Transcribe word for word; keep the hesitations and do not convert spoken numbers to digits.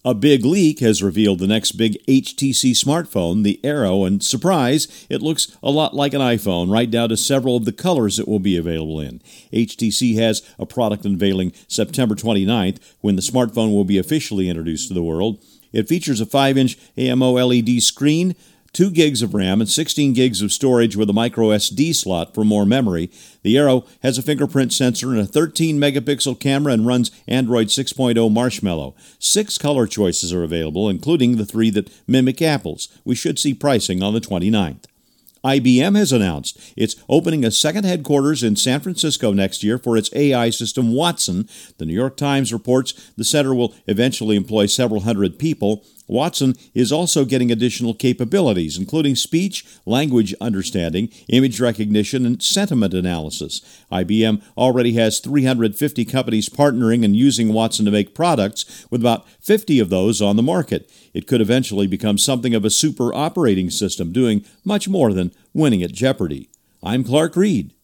A big leak has revealed the next big H T C smartphone, the Aero, and surprise, it looks a lot like an iPhone, right down to several of the colors it will be available in. H T C has a product unveiling September twenty-ninth, when the smartphone will be officially introduced to the world. It features a five inch A M O L E D screen, two gigs of RAM, and sixteen gigs of storage with a micro S D slot for more memory. The Aero has a fingerprint sensor and a thirteen megapixel camera and runs Android six point oh Marshmallow. Six color choices are available, including the three that mimic Apple's. We should see pricing on the twenty-ninth. I B M has announced it's opening a second headquarters in San Francisco next year for its A I system Watson. The New York Times reports the center will eventually employ several hundred people. Watson is also getting additional capabilities, including speech, language understanding, image recognition, and sentiment analysis. I B M already has three hundred fifty companies partnering and using Watson to make products, with about fifty of those on the market. It could eventually become something of a super operating system, doing much more than winning at Jeopardy! I'm Clark Reed